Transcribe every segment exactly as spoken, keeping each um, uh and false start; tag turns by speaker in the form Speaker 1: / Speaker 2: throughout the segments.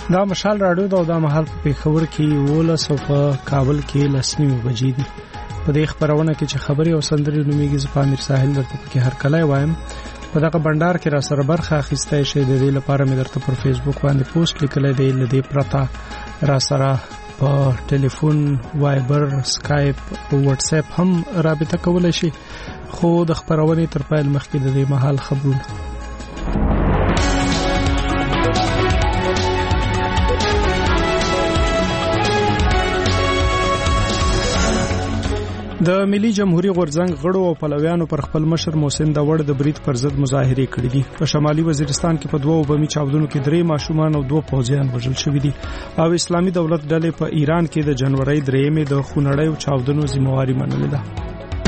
Speaker 1: دا مشال راډیو دا د مهال په پیښور کې ولس او په کابل کې لسنیمه بجې دي. په دې خبرونه کې چې خبري او سندري نوميږي ز پامیر ساحل درته کې هر کله وایم. په دغه بندر کې را سره برخه اخیسته شي د دې لپاره مې درته پر فیسبوک باندې پوسټ لیکل دی لدې پرتا را سره په ټلیفون، وایبر، سکایپ او واتس اپ هم رابطه کولای شي. خو د خبرونه تر پایل مخکې د دې مهال خبرونه د ملي جمهوریت غورځنګ غړو او پلویانو پر خپل مشر محسن داوړ د برید پر ضد مظاهره کړې دي. په شمالي وزیرستان کې په دوه بمي چاودنو کې درې ماشومان او دوه پوځیان وژل شوي دي او اسلامي دولت ډلې په ایران کې د جنوري درېمې د خونړیو چاودنو ذمہواری منلې ده.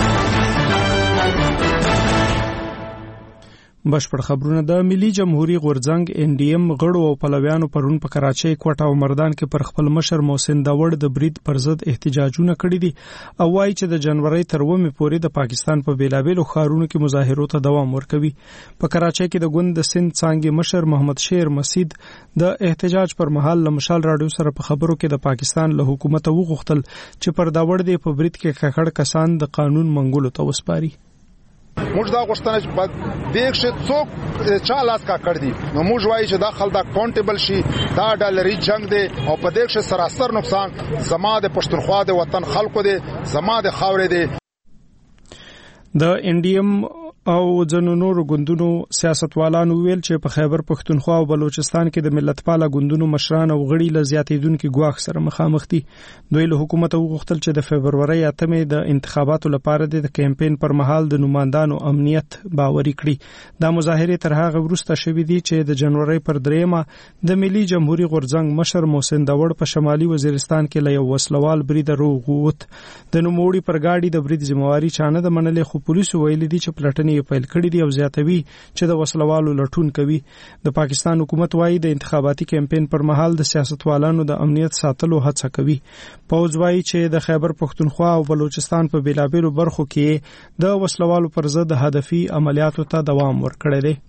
Speaker 1: بشپړ خبرونه د ملي جمهوریت غورځنګ ان ډي ام غړو او پلویانو پرون په کراچۍ، کوټه او مردان کې پر خپل مشر محسن داوړ د برید پر ضد احتجاجونه کړي دي او وايي چې د جنوري تر اوومې پورې د پاکستان په بیلابېلو ښارونو کې مظاهرو ته دوام ورکوي. په کراچۍ کې د ګوند د سند څانګې مشر محمد شیر مسید د احتجاج پر مهال له مشال راډیو سره په خبرو کې د پاکستان له حکومت وغوښتل چې پر داوړ د په برید کې ککړ کسان د قانون منګولو ته وسپاري.
Speaker 2: موږ دا غوښتنه چې په دې کې څوک چا لاس کا کړ دي نو موږ وایو چې دا خلک اکاونټیبل شي. دا ډالري جنگ دی او په دې کې سراسر نقصان زما د پښتونخوا د وطن خلکو دی، زما د خاورې دی. د ان ډي ام او ځینو نورو ګوندونو سیاستوالانو ویل چې په خیبر پښتونخوا او بلوچستان کې د ملتپاله ګوندونو مشران او غړي له زیاتېدونکو ګواښ سره مخامخ دي. دوی له حکومت وغوښتل چې د فبرवरी اتمې د انتخاباتو لپاره د کمپاین پر مهال د نوماندانو امنیت باوري کړي. دا مظاهره تر هغه وروسته شوې دي چې د جنوري پر درېمه د ملي جمهوریت غورځنګ مشر محسن داوړ په شمالي وزیرستان کې له یو وسلوال برید روغوت. د نوموړي پر گاډي د برید ذمہواری چانه د منلې، خو پولیسو ویلي دي چې پلټنې پیل کړي دي او زیاتوي چې د وسلوالو لټون کوي. د پاکستان حکومت وايي د انتخاباتي کمپاین پر مهال د سیاستوالانو د امنیت ساتلو هڅه کوي. پوز وايي چې د خیبر پښتونخوا او بلوچستان په بیلابېلو برخو کې د وسلوالو پر ضد هدفي عملیاتو ته دوام ورکړی دی.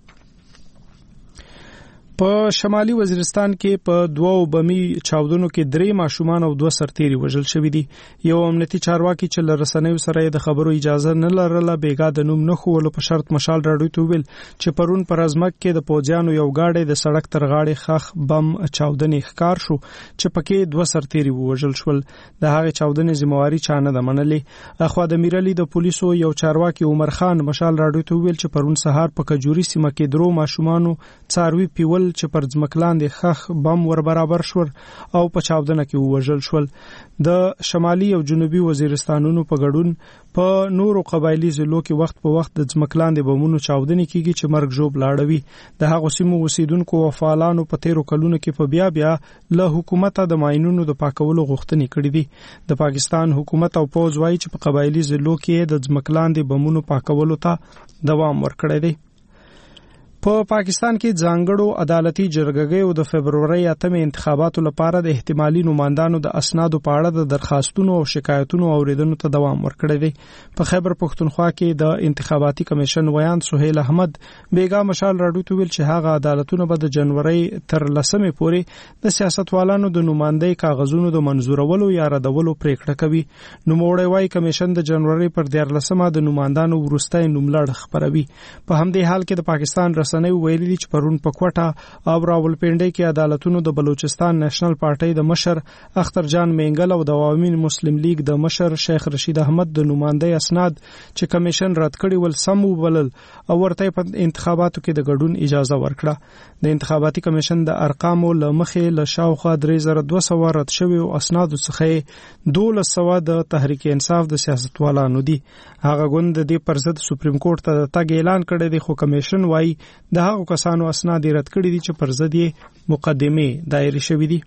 Speaker 2: په شمالي وزیرستان کې په دوه بمي چاودنو کې درې ماشومان او دوه سرتیري وژل شوي دي. یو امنیتي چارواکي چې لرسنیو سره د خبرو اجازه نه لرله بیګا د نوم نه خولو په شرط مشال راډیو ته ویل چې پرون پر ازمک کې د پوجانو یو گاډي د سړک تر غاړې خخ بم چاودنې ښکار شو چې پکې دوه سرتیري وژل شول. د هغه چاودنې ذمہواری چانه د منلې. اخوا د میرالي د پولیسو یو چارواکي عمر خان مشال راډیو ته ویل چې پرون سهار په کجوري سیمه کې درو ماشومانو څاروي پیول چې پر ځمکلاندې خخ بم ور برابر شول او په چاودنه کې وژل شول. د شمالي او جنوبي وزیرستانونو په ګډون په نورو قبایلی ضلعو کې وخت په وخت د ځمکلاندې بمونو چاودنې کیږي چې مرګ ژوب لاړوي. د هغو سیمو اوسیدونکو او فعالانو په تیرو کلونو کې په بیا بیا له حکومت د ماینونو د پاکولو غوښتنې کړې دي. د پاکستان حکومت او پوز وايي چې په قبایلی ضلعو کې د ځمکلاندې بمونو پاکولو ته دوام ورکړی دی. په پاکستان کې ځانګړو عدالتي جرګې د فبرवरी اتمې انتخاباتو لپاره د احتمالي نوماندانو د اسنادو په اړه د درخواستونو او شکایتونو اوریدنو ته دوام ورکړی دی. په خیبر پښتونخوا کې د انتخاباتي کمیشن ویان سهیل احمد بیګا مشال راډیو ته ویل چې هغه عدالتونه به د جنوري تر لسمې پورې د سیاستوالانو د نوماندۍ کاغذونو د منزورولو یا ردولو پریکړه کوي. نوموړی وايي کمیشن د جنوري پر دیارلسمه د نوماندانو وروستۍ نوملړ خبروي. په همدې حال کې د پاکستان رسنۍ ویلي دي چې پرون په کوټه او راولپنډي کې عدالتونو د بلوچستان نېشنل پارټي د مشر اختر جان مینګل او د عوامي مسلم لیگ د مشر شیخ رشید احمد د نوماندۍ اسناد چې کمیشن رد کړي ول سم وبلل او ورته په انتخاباتو کې د ګډون اجازه ورکړه. د انتخاباتي کمیشن د ارقامو لمخې له شاوخوا درې زره دوه سوه رد شوي او اسناد څخه دولس سوه د تحریک انصاف د سیاستوالانو دي. هغه ګوند د دې پر ضد سپریم کورټ ته تګ اعلان کړی دی، خو کمیشن وايي د هغو کسانو اسناد رد کړي دي چې پر ضد یې مقدمه دایره شوې دي.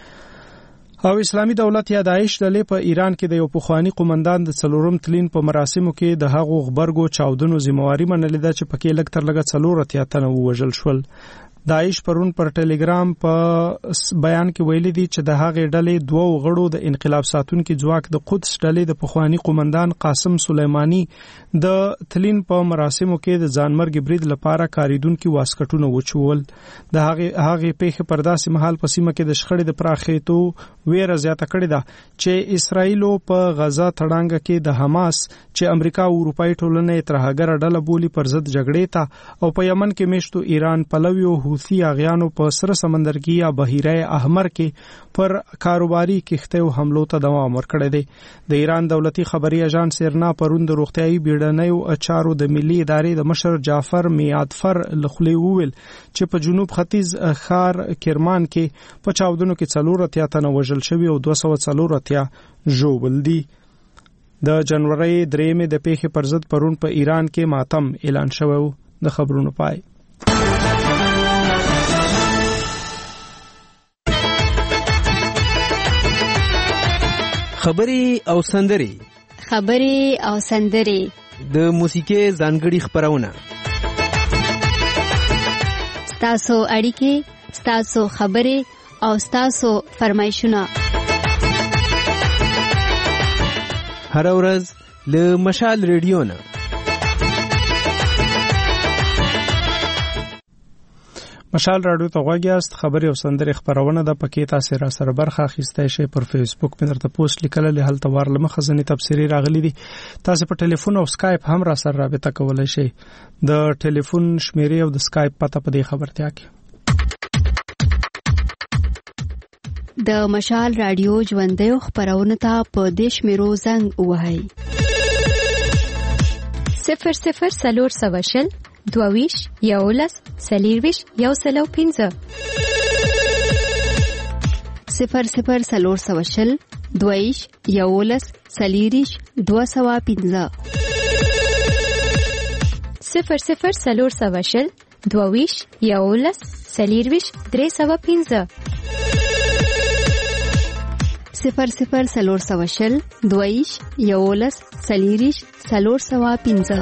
Speaker 2: او اسلامي دولت یا داعش ډلې په ایران کې د یو پخوانی قومندان د څلورم تلین په مراسمو کې د هغو خبرګو چاودنو ذمہواری منلې ده چې پکې لږ تر لږه څلور اتیا تنه وژل شول.
Speaker 1: داعش پرون پر ټلګرام په بیان کې ویلي دي چې د هغې ډلې دوه غړو د انقلاب ساتونکو ځواک د قدس ډلې د پخوانی قومندان قاسم سلیمانی د تلین په مراسمو کې د ځانمرګ برید لپاره کاریدونکو واسکټونه وچول. د هغې هغې پیښه پر داسې مهال په سیمه کې د شخړې د پراخېدو ویره زیاته کړې ده چې اسرائیل په غزا تړانګه کې د حماس چې امریکا او اروپאי ټولنې ترهګر ډله بولی پر ضد جګړې ته او په یمن کې میشتو ایران پلویو حوثي اغیانو په سره سمندر کې یا بحیره احمر کې پر کاروباري کښتیو حملو ته دوام ورکړی دی. د ایران دولتي خبري اژانس ایرنا پرون د روغتيایي بیړنیو چارو د ملي ادارې د مشر جعفر میادفر لخلی وویل چې په جنوب ختیځ ښار کرمان کې په چاودنو کې څلور اتیا تنه وژل شوي او دوه سوه څلور اتیا ژوبل دي. د جنوري درېمې د پیښې پر ضد پرون په ایران کې ماتم اعلان شوی و. د خبرونو پای.
Speaker 3: خبري او سندري
Speaker 4: خبري او سندري
Speaker 3: د موسیقي ځانګړي خبرونه
Speaker 4: ستاسو اړیکې ستاسو خبري او ستاسو فرمایشونه
Speaker 3: هر ورځ له مشال ریډیو نه.
Speaker 1: مشال رادیو ته غوږیاست. خبري او سندري خبرونه د پکې تاسو را سره برخه اخیستای شئ. پر فیسبوک مې درته پوسټ لیکل له هلته ورله مخزنی تفسیری راغلي دي. تاسو په ټلیفون او اسکایپ هم را سره رابطه کولای شئ. د ټلیفون شمیرې او د اسکایپ پته په دې خبرتیا کې.
Speaker 4: د مشال رادیو ژوندۍ خبرونه ته په دیش میرو زنګ وهاي
Speaker 5: صفر صفر سلور سواشل دوویش یولس سلیرویش یو سلو پینزه
Speaker 4: صفر صفر سلور سواشل دوویش یولس سلیریش دو سوا پینزه
Speaker 5: صفر صفر سلور سواشل دوویش یولس سلیرویش درې سوا پینزه
Speaker 4: صفر صفر سلور سواشل دویش یولس سلیریش سلور سوا پینزه.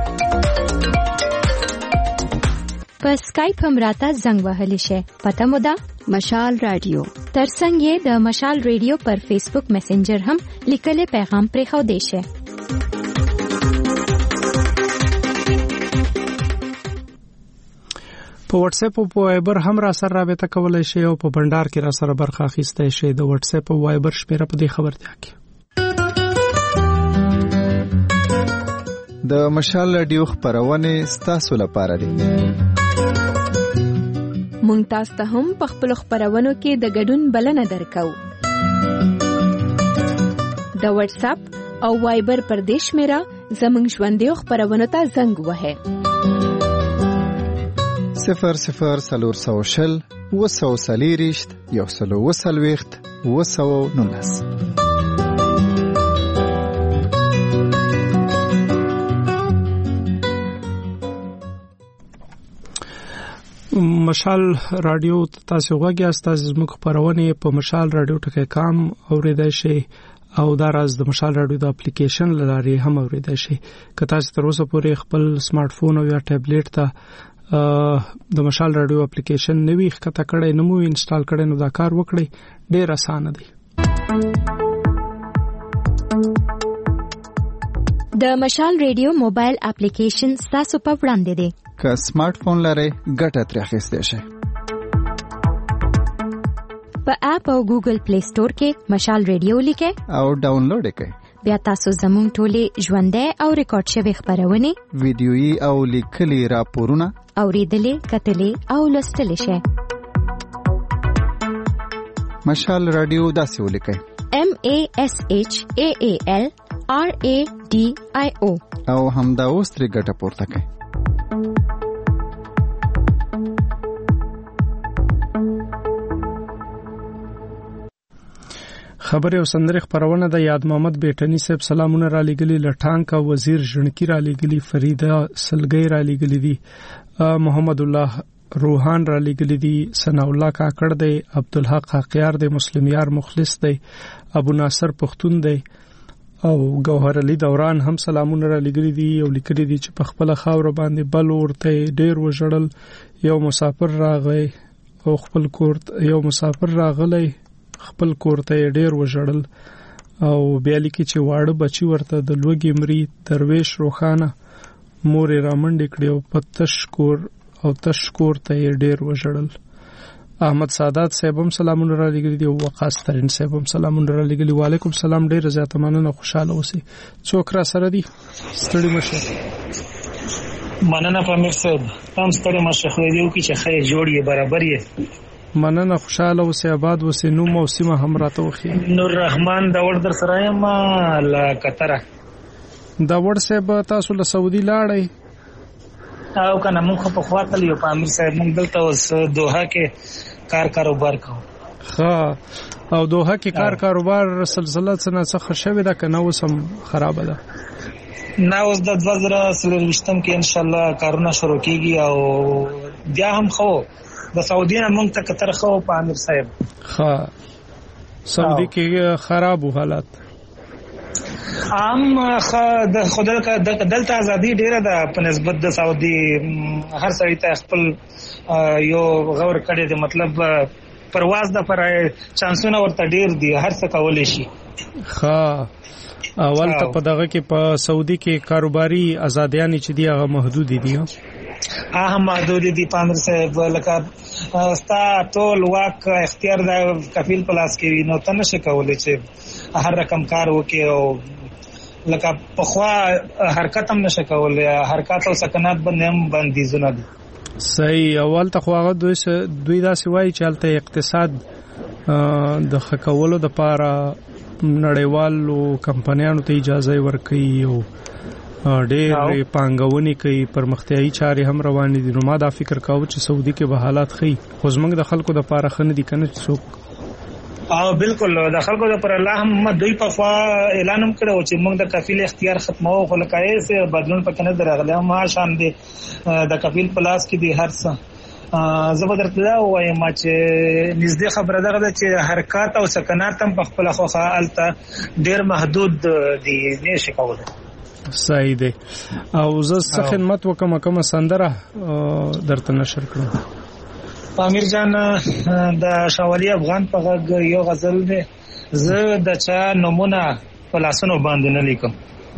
Speaker 5: په اسکایپ هم راته زنګ وهلی شي. پته مو ده
Speaker 4: مشال رادیو.
Speaker 5: ترڅنګ یې د مشال رادیو پر فیسبوک میسنجر هم لیکل پیغام پرې خو دی شي.
Speaker 1: په واتس اپ او په وایبر هم را سره رابطه کولای شئ او په بندر کې را سره برخه اخیستای شئ. د واتس اپ او وایبر شمیره په دې خبرتیا کې.
Speaker 6: د مشال رادیو خبرونه ستاسو لپاره دي.
Speaker 5: مونږ تاسو ته هم په خپل خبرونو کې د ګډون بلنه درکو. د واتس اپ او وایبر پر دې شمیره زموږ ژوندۍ خبرونه ته زنګ وهه.
Speaker 6: صفر صفر سلور سو شل وسو سلیریشت یو سلو وسلویخت وسو نونس.
Speaker 1: مشال رادیو تاسو غوږی تاسو زموږ خبرونه په مشال رادیو ټکی کام اوریدای شئ او دا راز د مشال رادیو د اپلیکیشن لاري هم اوریدای شئ. که تاسو تر اوسه پورې خپل سمارټ فون او یا ټابلیټ ته د مشال رادیو اپلیکیشن نوی ښکته کړئ نو مو انسټال کړئ نو دا کار وکړئ. ډیر اسانه دی.
Speaker 5: د مشال رادیو موبایل اپلیکیشن تاسو په وړاندې دی.
Speaker 6: که سمارټ فون لرئ ګټه ترې اخیستئ شئ.
Speaker 5: په اپ او ګوګل پلی سٹور کې مشال رادیو لیکئ
Speaker 6: او ډاونلوډ یې کړئ.
Speaker 5: بیا تاسو زموږ ټولې ژوندۍ او ریکارډ شوی خبرونه
Speaker 6: ویډیويي او لیکلي راپورونه
Speaker 5: اوریدلې کتلې او لوستلې شئ.
Speaker 6: مشال رادیو داسې ولیکئ
Speaker 5: M A S H A A L R A D I O
Speaker 6: او همدا اوس ترې ګټه پورته کړئ.
Speaker 1: خبري او سندري خبرونه د یاد محمد بیٹنی صاحب سلامونه را لګلی لټانک او وزیر جنکی را لګلی فریدا سلګی را لګلی دي محمد الله روحان را لګلی دي ثنا الله کاکړ دی عبدالحق حقیار دی مسلم یار مخلص دی ابو ناصر پختون دی او ګوهر علي دوران هم سلامونه را لګري دي او لیکلي دي چې په خپل خاور باندې بل ورته ډیر وژړل یو مسافر راغی او خپل کور یو مسافر راغلی خپل کور ته ډیر وژړل او بیا لیکي چې واړه بچي ورته د لوګي مري درویش روخانه مور رامنډ کړي او په تشکور او تشکور ته ډیر وژړل. احمد سادات صاحب هم سلامونه را لګري دي او وقاص ترين صاحب هم سلامونه را لګري. وعلیکم سلام ډیر زیات مننه خوشاله اوسئ. څوک را سره دي ستړي مشه
Speaker 7: مننه پامیر صاحب تم ستړي مشه خو دې وکي چې خیر جوړي برابر یې
Speaker 1: مننه خوشاله اوسئ آباد اوسئ. نو موسمه هم راته وخی.
Speaker 7: نور رحمان دا ور در سره یم لا قطر
Speaker 1: دا ور صاحب تاسو له سعودي لاړی
Speaker 7: او کنه موږ په خواته لیو پامیر صاحب موږ دلته اوس دوحه کې کار کاروبار کوو.
Speaker 1: ها او دوحه کې کار کاروبار سلسله څنګه څه شوی دا کنه وسم خراب ده
Speaker 7: نه اوس د دوه زره څلورویشتم کې ان شاء الله کارونه شروع کیږي او بیا هم خو د سعودي نه موږ ته قطر خو پامیر صاحب.
Speaker 1: ها سعودي کې خراب حالات
Speaker 7: عام د خدای کا دلته ازادي ډیره ده په نسبت د سعودي. هر سړی ته خپل یو غور کړي دی مطلب پرواز د پر چانسونه ورته ډیر دي هر څه کولای شي.
Speaker 1: ها اول ته په دغه کې په سعودي کې کاروباري ازادیان چې دی هغه محدود دي.
Speaker 7: هغه محدود دي پامیر صاحب لکه ستا ټول واک اختیار د کفیل پلاس کې نو تنه شي کولای چې هر رقم کار وکي او لکه په خوا حرکت هم نشه کولای حرکت او سکنات باندې هم بندیزونه دي.
Speaker 1: صحیح اول ته خو هغه دوی دوی دا سوای چې الته اقتصاد د خکولو د پاره نړیوالو کمپنیانو ته اجازه ورکړي او ډېر پانګونې کوي پرمختیايي چارې هم روانې دي. نو ما دا فکر کاوه چې سعودي کې به حالات ښه خو زموږ د خلکو د پاره خنه دي کنه څوک.
Speaker 7: او بالکل د خلکو د پر الله هم دوی په خوا اعلان هم کړو چې موږ د کفیل اختیار ختمو خو لکه یې بدلون پکې نه درغله ما شان دي د کفیل پلاس کې دي هر څه زبردست وایم چې نږدې خبره ده چې حرکت او سکنات هم په خپل خو حالت ډیر محدود دي نشي کولای.
Speaker 1: صحیح دی او زه څه خدمت وکم کوم سندره درته نشر کړم.
Speaker 7: امیر جان د شاولی افغان په غږ یو غزل دی زه د چا نمونه په لاسونو باندې نه لیکم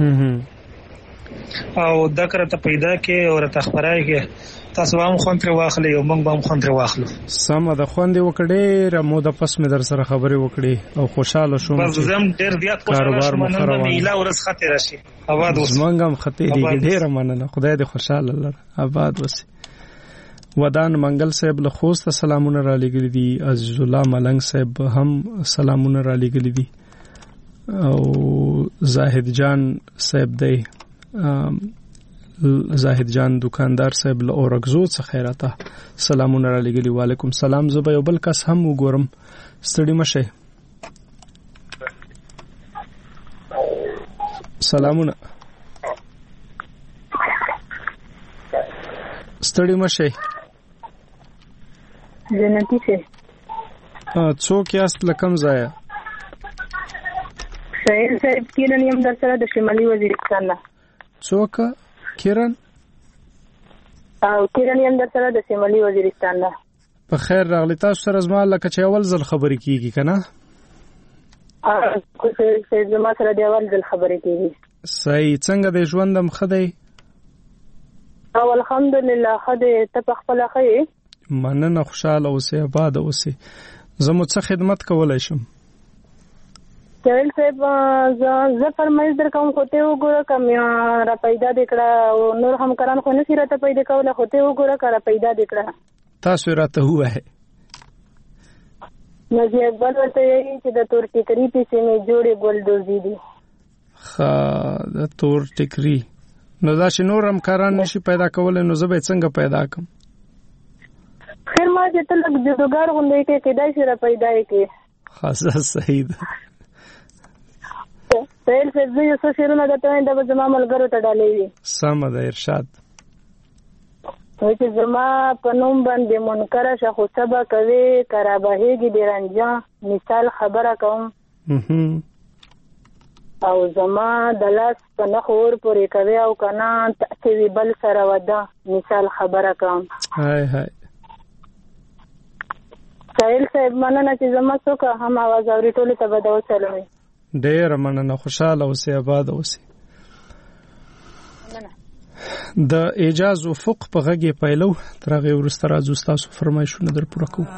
Speaker 7: او دا کرته پیدا کې او رته خبرای کې تاسو هم خوند تر واخلې او موږ هم خوند تر واخلو.
Speaker 1: سم د خوند وکړې را مو د پس مې در سره خبرې وکړې او خوشاله شوم.
Speaker 7: بس زم ډېر زیات خوشاله شوم نن د میلا ورځ خاطر راشي. آباد اوس
Speaker 1: موږ هم خاطر دې ډېر مننه خدای دې خوشاله لر آباد وسی. ودان منګل صاحب له خوست سلامونه را لګل دي. عزیز الله ملنګ صاحب هم سلامونه را لګل دي او زاهد جان صاحب دی زاهد جان دکاندار صاحب له اورګزو څخه خیراته سلامونه را لګلی. وعلیکم سلام. زه به یو بل کس هم وګورم ستړي مشه. سلامونه ستړي مشه
Speaker 8: جنتی شه
Speaker 1: څوک یاست لکم ځای
Speaker 8: شاید صاحب کیرن یم در سره د شمالي وزیرستان نه.
Speaker 1: څوک کیرن؟
Speaker 8: او کیرن یم در سره د شمالي وزیرستان نه.
Speaker 1: په خیر راغلی. تاسو سره زما لکه چې اول ځل خبرې کیږي کنه؟
Speaker 8: ا کوڅه زما سره د اول ځل خبرې کیږي.
Speaker 1: صحیح. څنګه د ژوندم خدای؟
Speaker 8: او الحمدلله خدای ته په خپل خیر.
Speaker 1: مننه خوشاله اوسئ آباد اوسئ. زموږ څه خدمت کولای شم؟
Speaker 8: چل صاحب زه فرمایش در کوم خو ته وګوره کوم را پیدا دکړه او نور همکاران خو نه سره ته پیدا کوله خو ته وګوره کړه پیدا دکړه.
Speaker 1: تاسو راته وایي
Speaker 8: نو زه بل ورته یې چې د تور ټیکری پیسې مې جوړې ګل دوزي دي.
Speaker 1: ښه د تور ټیکری نو دا چې نور همکاران نشي پیدا کولای نو زه به څنګه پیدا کوم؟
Speaker 8: خیر ما چې ته لږ جوړګار غوندې کې کېدای شي را پیدا یې کې.
Speaker 1: خاصه صحیح ده.
Speaker 8: سهیل صاحب زه یو څه شعرونه درته وایم دا به زما ملګرو ته ډالۍ وي.
Speaker 1: سمه ده ارشاد.
Speaker 8: وایي چې زما په نوم باندې منکره شه خو څه به کوې که رابهېږي د رنجان مثال خبره کوم او زما د لاس په نخور پورې کوي او کنه تاسو بل سره ودا مثال خبره کوم.
Speaker 2: هاي هاي
Speaker 8: سایل صاحب مننه چې زما څوک هم आवाज اوري ټول ته بده وسلمي.
Speaker 2: ډېر مننه، خوشاله اوسئ، آباد اوسئ. د اعجاز افق په غږی پایلو ترغه ورسته راځو تاسو فرمایشونه در پوره کوو.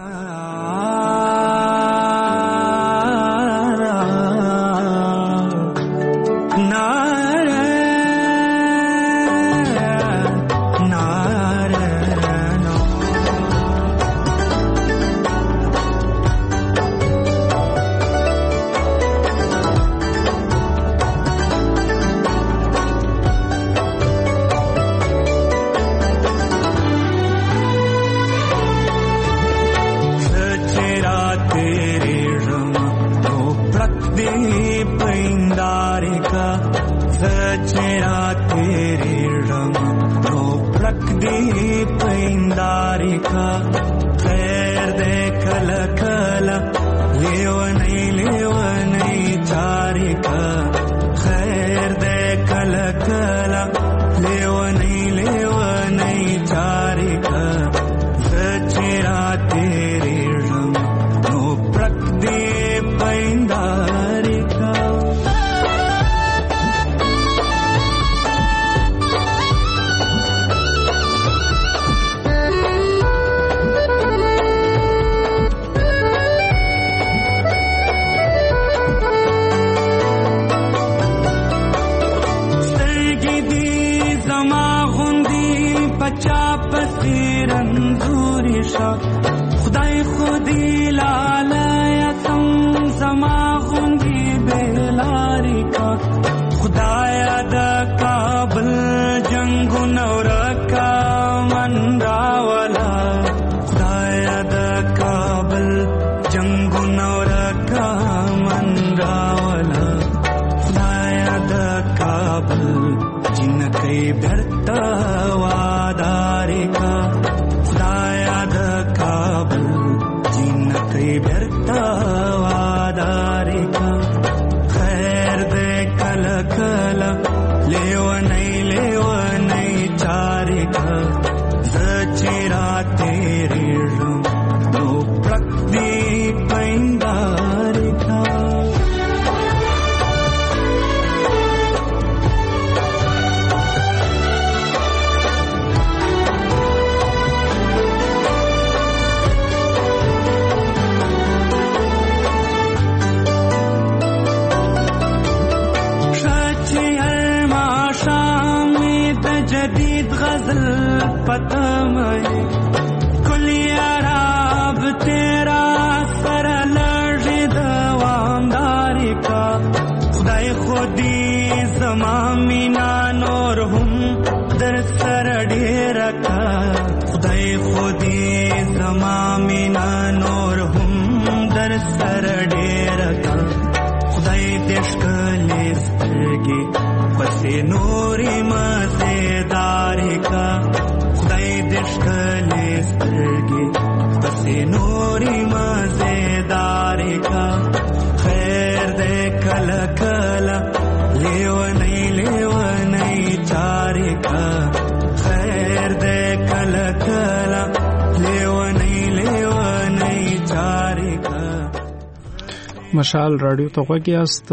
Speaker 2: مشال رادیو ته غوږیاست.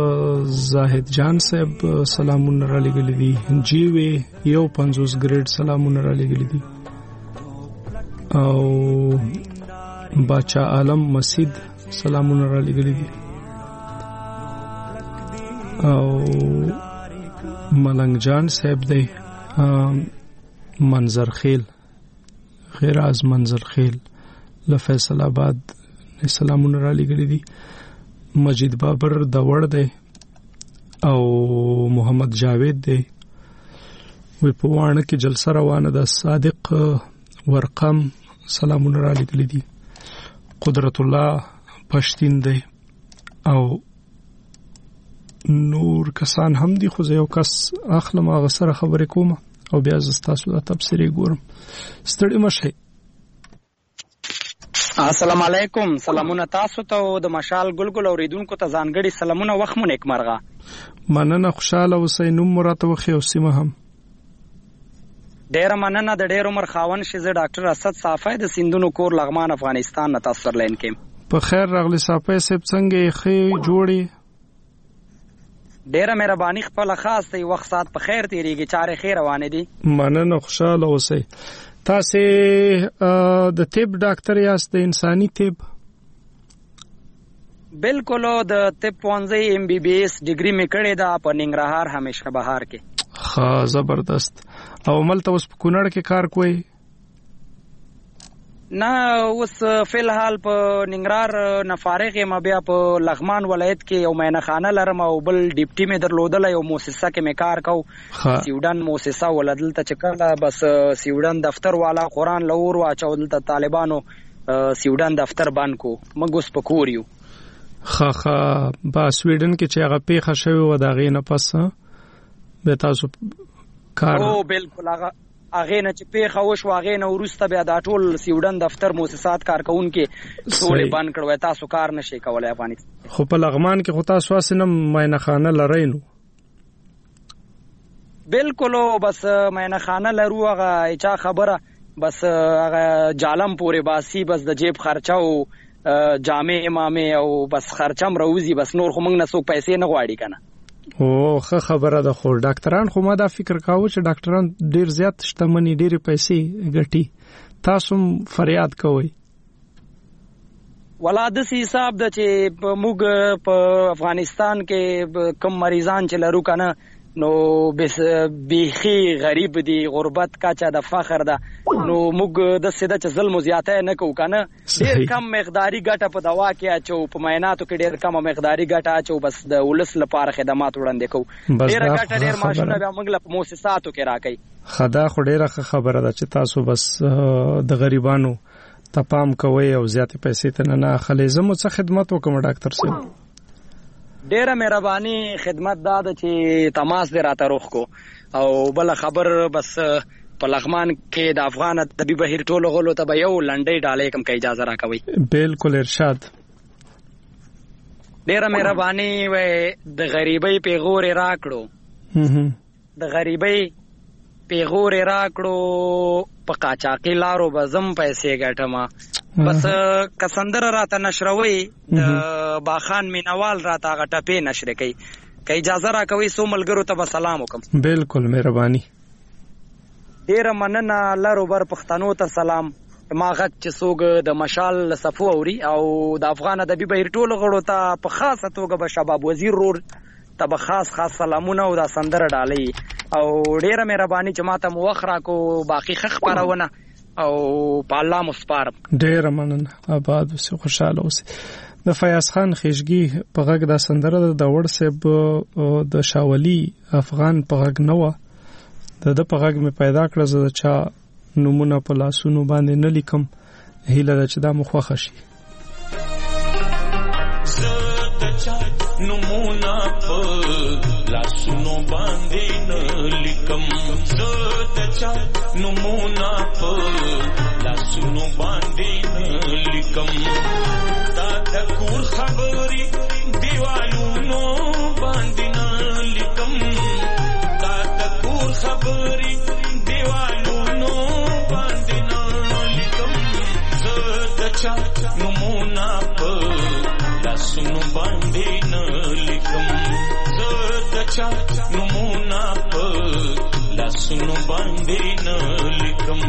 Speaker 2: زاهد جان صاحب سلامونه را لګل دي. جیوي یو پنځوس ګریډ سلامونه را لګل دي. او باچا عالم مسجد سلامونه را لګل دي. او ملنګ جان صاحب دی منظر خیل غیر از منظر خیل لفیصل آباد سلامونه را لګل دي. مجید بابر داوړ دی او محمد جاوید دی. وی په وانه کې جلسه روانه ده. صادق ورقم سلامونه را لګل دي. قدرت الله پښتین دی او نور کسان هم دي. خو زه یو کس اخلم هغه سره خبرې کوم او بیا زه تاسو ته تبصرې ګورم. ستړي مشه.
Speaker 9: السلام علیکم. سلامونه تاسو ته د مشال ګلګل اوریدونکو ته ځانګړي سلامونه. وخت مو نیک مرغه.
Speaker 2: مننه. خوشاله اوسئ. نوم مرته وخی او سیمه هم.
Speaker 9: ډیر مننه. د ډیر عمر خاون شزه ډاکټر اسد صافی د سیندونو کور لغمان افغانستان نه تاسو سره لاین کې.
Speaker 2: په خیر راغلی صافی صاحب. څنګه خې جوړي؟
Speaker 9: ډیر مهرباني. خپل خاص دی وخت سات په خیر تیریږي. چارې خیر روانه دي.
Speaker 2: مننه. خوشاله اوسئ. تاسو د طب ډاکټر یاست؟ د انساني طب؟
Speaker 9: بالکل. د طب پونځي ایم بی بی ایس ډیګري مې کړې ده په ننګرهار همیشه بهار کې.
Speaker 2: ها زبردست. او ملته اوس په کونړ کې کار کوي؟
Speaker 9: نه اوس فی الحال په ننګرهار نه فارغ یم. بیا په لغمان ولایت کې یو مینه خانه لرم او بل ډیپټي مې درلودل. یو مؤسسه کې مې کار کو. سیوډن مؤسسه ولدل ته چکرله. بس سیوډن دفتر والا قرآن لور واچول ته طالبانو سیوډن دفتر بند کو. موږ اوس په کور یو.
Speaker 2: خا خا با سویډن کې چې هغه پیښه شوی و دا غي نه پس به تاسو کار.
Speaker 9: او بالکل هغه هغه نه چې پیښه وشو هغه نه ورسته بیا دا ټول سیوډن دفتر مؤسسات کارکونکو ټول بند کړو. تاسو کار نشئ کولای افغانستان.
Speaker 2: خو په لغمان کې خو تاسو واسنه ماینه خانه لرئ نو؟
Speaker 9: بالکل. بس ماینه خانه لرو. هغه چا خبره بس هغه جالم پورې باسي. بس د جیب خرچه او جامع امامه او بس خرچم روزي. بس نور خو موږ نه څوک پیسې نه غواړي کنه.
Speaker 2: او خه خبره ده. خو ډاکټران خو ما دا فکر کاوه چې ډاکټران ډیر زیات شتمنۍ ډیر پیسې ګټي. تاسو فریاد کوئ؟
Speaker 9: ولاده سي حساب د چې موږ په افغانستان کې کم مریضان چې لرو کنه نو بیخي غریب دي. غربت کاچا د فخر ده. نو موږ د سیده چې ظلم زیاته نه کوو کنه. ډیر کم مقداري ګټه په دوا کې اچو. په معایناتو کې ډیر کم مقداري ګټه اچو. بس د ولس لپاره خدمات وړاندې کوو. ډیر ګټه ډیر ماشونه بیا موږ له مؤسساتو کې راکې.
Speaker 2: خدا خو ډیره خبره ده چې تاسو بس د غریبانو تپام کوي او زیات پیسې ته نه اخلي. زموږ څه خدمت وکم ډاکټر صاحب؟
Speaker 9: ډیره مهرباني. خدمت دا ده چې تماس دې راته روخ کو. او بل خبر بس په لغمان کې د افغان طبي بهیر ټولو غلو ته به یو لنډۍ ډالۍ کوم که اجازه راکوي.
Speaker 2: بالکل ارشاد.
Speaker 9: ډیره مهرباني. وې د غریبۍ پیغور راکړو. د غریبۍ پیغور راکړو. په قاچاقي لارو به زم پیسې ګټم. بس کسندر راته نشروي. د باخان مینوال راته هغه ټپې نشر کوي. که اجازه راکوي سو ملګرو ته به سلام وکم.
Speaker 2: بالکل مهرباني.
Speaker 9: ډیره مننه. لرو بر پښتنو ته سلام. ما غږ چې څوک د مشال صفو اوري او د افغان ادبي بهیر ټولو غړو ته په خاصه توګه به شباب وزیر رور ته به خاص خاص سلامونه او دا سندره ډالۍ. او ډیره مهرباني چې ماته مو وخت راکو. باقي خخ پرونه او په الله مسپارم.
Speaker 2: ډیره مننه. آباد اوسئ. خوشاله اوسئ. د فیاض خان خیشګي په غږ دا سندره د وړ صاحب د شاولي افغان په غږ نه و. د د په غږ مې پیدا کړه. زه د چا نمونه په لاسونو باندې نه لیکم. هیله ده چې دا مو خوښه شي.
Speaker 10: زه د چا نمونه په لاسونو باندې نه لیکم. زه د چا نمونه په لاسونو باندې نه لیکم. دا د کور خبرې دیوالونو باندې نه لیکم. دا د کور خبرې دیوالونو باندې نه لیکم. زه د چا نمونه په لاسونو باندې نه لیکم. زه د چا نمونه په لاسونو باندې نه لیکم.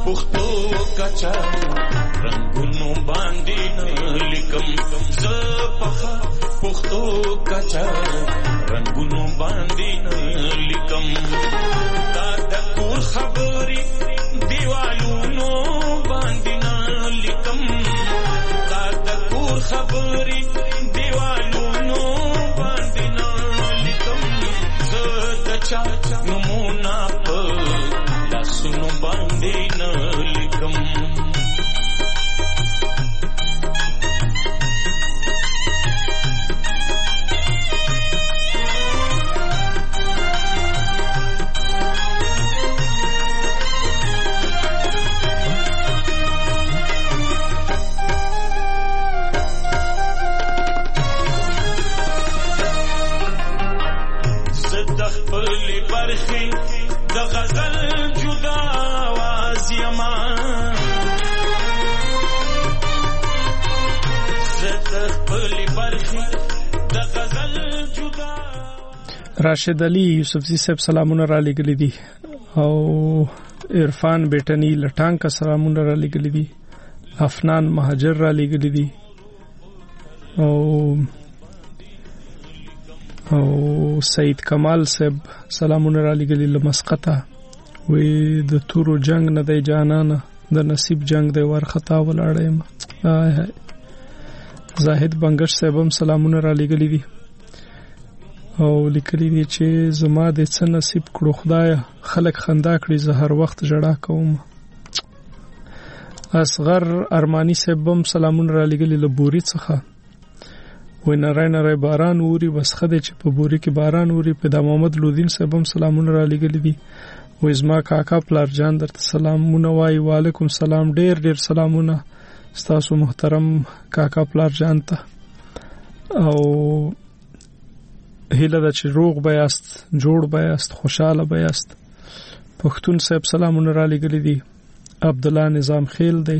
Speaker 10: پختو کچا رنگونو باندې لیکم زه پخا پختو کچا رنگونو باندې لیکم دا د کور خبري دیوالونو باندې لیکم دا د کور خبري دیوالونو باندې لیکم زه د چا نمونه په لاسونو باندې لیکم د غزل جدا आवाज یما زت خپل برخي د غزل جدا.
Speaker 1: راشد علي یوسفزي صاحب سلامونه را لګلې دي او عرفان بیٹنی لټان کا سلامونه را لګلې دي. افنان مهاجر را لګلې دي او او سید کمال صاحب سلامونه را لګلې لمسقطه وې د تورو جنگ نه دی جانانه د نصیب جنگ دی ورخطا ولاړم. زاهد بنگش صاحب هم سلامونه را لګلې دي او لیکلي دي چې زما د څه نصیب کړو خدایا خلک خندا کړي زه هر وخت جړا کوم. اصغر ارمانی صاحب هم سلامونه را لګلې لبوري څخه وې نری نری باران اوري بس خدای چې په بوري کې باران اوري. پیدا محمد لودین صاحب هم سلامونه را لګلې دي وې زما کاکا پلار جان درته سلامونه وای. وعلیکم سلام ډیر ډیر سلامونه ستاسو محترم کاکا پلار جان ته او هیله ده چې روغ بیاست جوړ بیاست خوشاله بیاست. پښتون صاحب سلامونه را لګلې دي. عبد الله نظام خیل دی.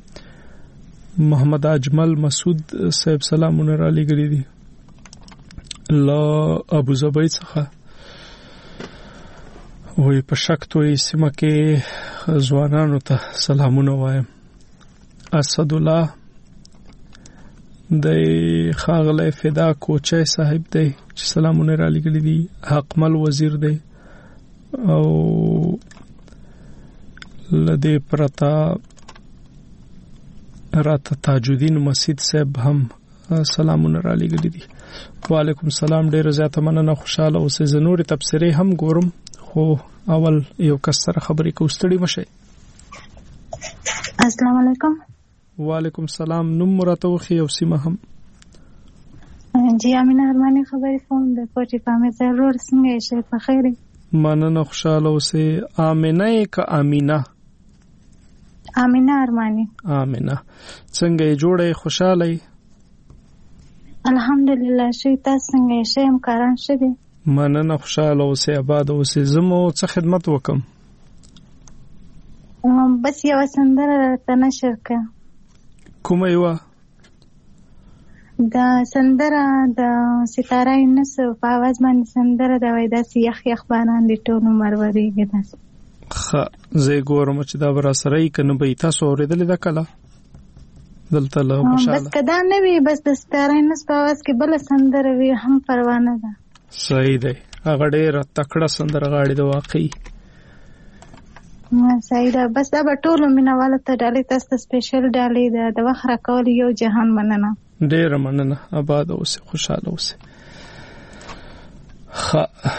Speaker 1: محمد اجمل مسعود صاحب سلامونه را لګلې دي. لا ابو زبید څخه وې په شکتوي سیمه کې ځوانانو ته سلامونه وایم. اسد الله د خاغله فدا کوچي صاحب دی چې سلامونه را لګلې دي. حقمل وزیر دی او لدې پرتا راته تاج الدین مسعود صاحب هم سلامونه را لګلې دي. وعلیکم السلام ډیر زیاته مننه خوشاله اوسئ. زه نورې تبصرې هم ګورم خو اول یو کس سره خبرې کوو ستړي مشئ.
Speaker 11: السلام علیکم.
Speaker 1: وعلیکم السلام. نوم راته وخی او سیمه هم.
Speaker 11: جی امینه ارمانی خبرې کوم د کوټې پامه ضرور څنګه شي په خیر.
Speaker 1: مننه خوشاله اوسئ. امینه که امینه؟
Speaker 11: امینه ارمانی.
Speaker 1: امینه څنګه یې جوړه خوشاله؟
Speaker 11: الحمدلله شي تاسو څنګه شي هم کاران شدي؟
Speaker 1: مننه خوشاله اوسئ آباد اوسئ. زمو څه خدمت وکم؟
Speaker 11: بس یو سندره ته نشر کړه.
Speaker 1: کومه یو؟
Speaker 11: دا سندره د ستاره نس په आवाज باندې سندره دا وای دا یخ یخ باران دی ټول عمر وريږي داس.
Speaker 1: خ زه ګورم چې دا ور سره یې کنه به تاسو اوریدل دا کله دلته له ماشاءالله.
Speaker 11: بس کدا نه وی بس د ستاره نس په आवाज کې بل سندره وی هم پروا نه ده.
Speaker 1: صحیح دی. هغه ډېر تکړه سندره غاړي د واقعي.
Speaker 11: صحیح ده. بس دا به ټول مینواله ته ډالې تاسو ته سپیشل ډالې ده د وخت راکول یو جهان مننه.
Speaker 1: ډېر مننه. آباد اوسئ خوشاله اوسئ. خ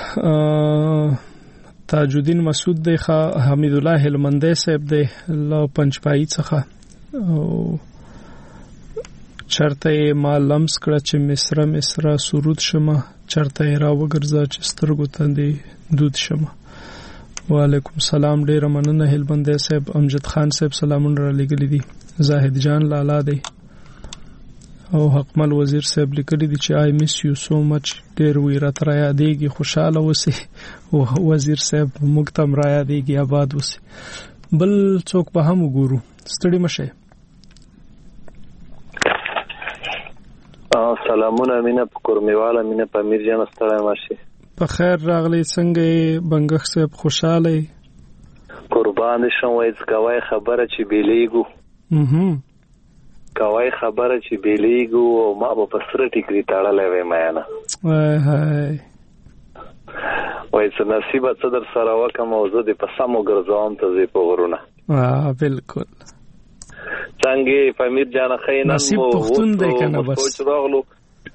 Speaker 1: تاج الدین مسعود دی. خ حمید الله هلمندی صاحب دی له پنځپای څخه او چرته ما لمس کړه چې مصر مصر سرود شمه چرته را وګرځا چې سترګو تندې دود شمه. وعلیکم السلام ډیر مننه هلبندې صاحب. امجد خان صاحب سلامونه را لګلې دي. زاهد جان لالا دی او حقمل وزیر صاحب لیکلي دي چې آی میس یو سو مچ ډیر وی را تر یادېږي خوشاله اوسئ. او وزیر صاحب موږ ته را یادېږي آباد اوسئ. بل څوک به هم وګورو ستړي مشئ.
Speaker 12: سلامونه امینه په کورمیواله امینه په امیر جان ستړی ماشي.
Speaker 1: په خیر راغلی. څنګه بنګخ صاحب خوشاله؟
Speaker 12: قربان قربان شم وایز کوي خبره چې بیلیګو
Speaker 2: هم
Speaker 12: کوي خبره چې بیلیګو او ما په پسره ټیکري تاړلې وې ما نه
Speaker 2: وای هاي
Speaker 12: وای څه نصیب څه در سره وکم او زه دې په سمو ګرځوم ته زه په غرونه
Speaker 2: اه بالکل
Speaker 12: څنګه پامیر جان خینا
Speaker 2: نصیب پختون دی کنه بس
Speaker 12: سوچ راغلو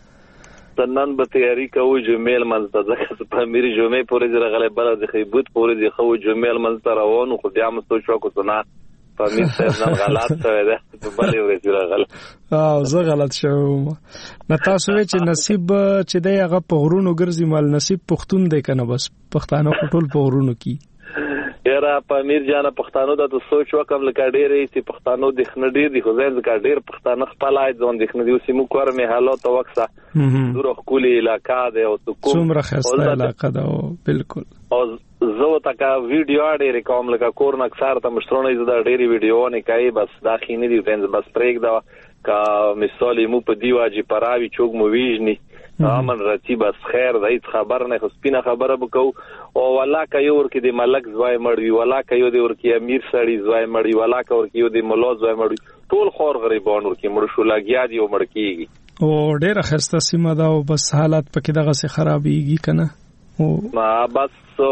Speaker 12: نن به تیاری کوو جمیل منځ ته ځکه پامیر جمعې پورې درغله بل د خیبوت پورې د خو جمیل منځ ته روانو خو بیا مې سوچ وکړ نه پامیر څنګه نن غلط شوی دی په بلې ورځ راغله
Speaker 2: اه زه غلط شوم نه تاسو چې نصیب چې دی هغه په غرونو ګرځي مال نصیب پختون دی کنه بس پښتانه ټول په غرونو کې
Speaker 12: یاره پامیر جان پښتانو د سوچ وکم لکه ډېرې چې پښتانو د خنډې د خو ځین ځکه ډېر پښتانه خپل آی ځون د خنډې سیمو کور مې حالات وکسه دور خولي علاقہ ده او سکو
Speaker 2: څومره خسته علاقہ ده بالکل
Speaker 12: او زه تکا ویډیو اړې کوم لکه کور نه اکثر ته مشترونه زده ډېری ویډیو نه کوي بس دا خینې دي فنز بس پریک دا کا مثال مو په دیواجی پراوی چوک مو ویژنی امن راتی بس خیر دای خبر نه خو سپینه خبره وکاو او ولا کایو ورکی دی ملک زوای مړوي ولا کایو دی ورکی امیر سړی زوای مړوي ولا کایو دی مولا زوای مړوي ټول خور غریبان ورکی مړ شو لاګیا دی او مړ کیږي
Speaker 2: او ډیره خسته سیمه دا او بس حالت پکې دغه سي خرابېږي کنه
Speaker 12: ما بس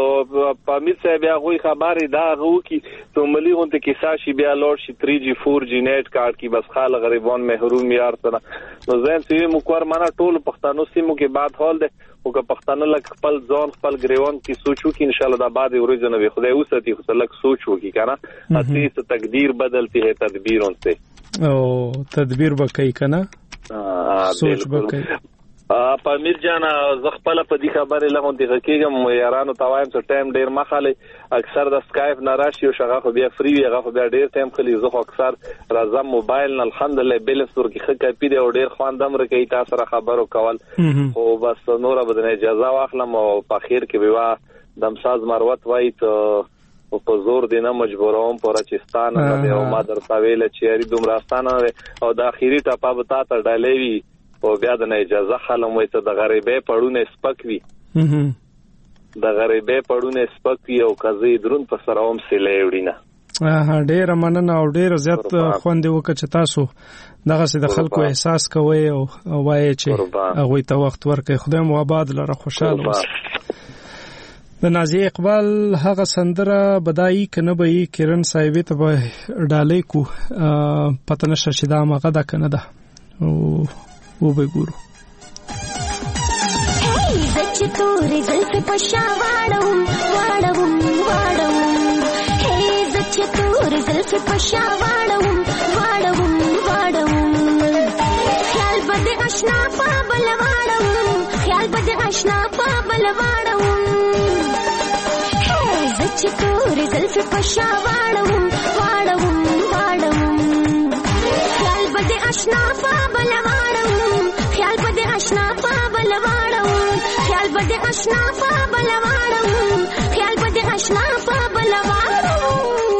Speaker 12: پامیر صاحب بیا غوي خبرې دا غو کی ته ملي هونته کې ساشي بیا لوړ شي تھری جی فور جی نیټ کارت کی بس خال غریبان محروم یار سره نو زين سی مو کور معنا ټول پښتنو سیمو کې بعد حال ده او که پښتنو لک خپل ځان خپل گریوان کی سوچو کی ان شاء الله دا بعد ورځ نه وي خدای اوساتي خو لک سوچو کی کنه اتی څه تقدیر بدلتی ہے تدبیروں سے
Speaker 2: او تدبیر وکای کنه سوچ وکای
Speaker 12: پامیر جان زغپله په دې خبره لغون دغه کېږم یارانو توایم څه ټایم ډیر مخاله اکثر د اسکایپ نه راشي او شغه خو بیا فری هغه خو بیا ډیر ټایم خلی زه خو اکثر راځم موبایل نه الحمدلله بیلنس ورکی خکه پیډ او ډیر خواندم رکی تاسو سره خبرو کول او بس نور به اجازه واخلم او په اخر کې به دمساز مروت وای ته په زور دینه مجبوروم پرچستان نه او ما درته ویل چې ری دومراستانه او د اخیری ټاپه به تاسو ډالې وی او بیا د اجازه خلم وای ته د غریبې پړونه سپک وی د غریبې پړونه سپک وی او قضې درون په سره هم سلې وړینه
Speaker 2: اه ډېر مننه او ډېر زیات خوند وکړه چې تاسو دغه سي د خلکو احساس کوي او وایي چې هغه ته وخت ورکړي خدای مو آباد لره خوشاله اوسه د نازي اقبال هغه سندره بدایي کنه به کرن صاحب ته ډالې کو پته نشه چې دا مغه ده کنه ده او वो बेगुरु
Speaker 13: हे सच तोरे जुल्फ पशा वाड़म वाड़म वाड़म हे सच तोरे जुल्फ पशा वाड़म वाड़म वाड़म ख्याल बदे आशना पाबल वाड़म ख्याल बदे आशना पाबल वाड़म हे सच तोरे जुल्फ पशा वाड़म वाड़म वाड़म ख्याल बदे आशना पाबल خیال بده آشنا پابل واړم خیال بده آشنا پابل واړم خیال بده آشنا پابل واړم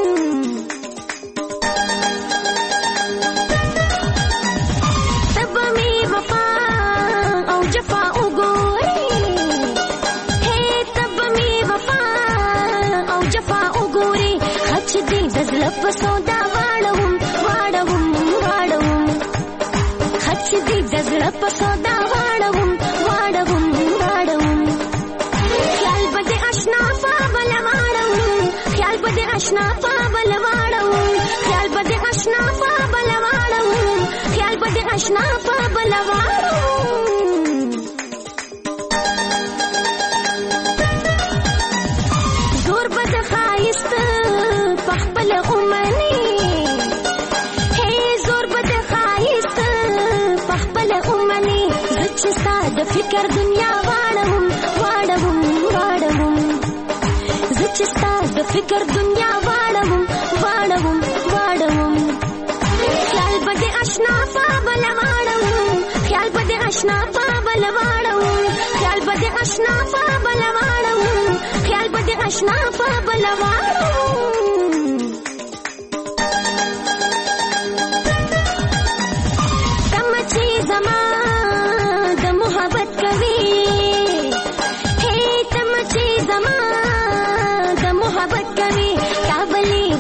Speaker 13: تب می وفا او جفا وګوري هي تب می وفا او جفا وګوري خچ دې دزل په سودا واړم واړم واړم خچ دې دزل په سودا واړم واړم واړم خیال بده آشنا پابل واړم خیال بده آشنا پابل واړم خیال بده آشنا پابل واړم خیال بده آشنا پابل واړم زور بده خایست پخپل اومني د فکر دنیا واړم واړم واړم زچ ستا د فکر دنیا واړم واړم واړم خیال بده آشنا پابل واړم خیال بده آشنا پابل واړم خیال بده آشنا پابل واړم خیال بده آشنا پابل واړم کم چې زما محبت کوي هي تم چې زما د محبت کوي کابلی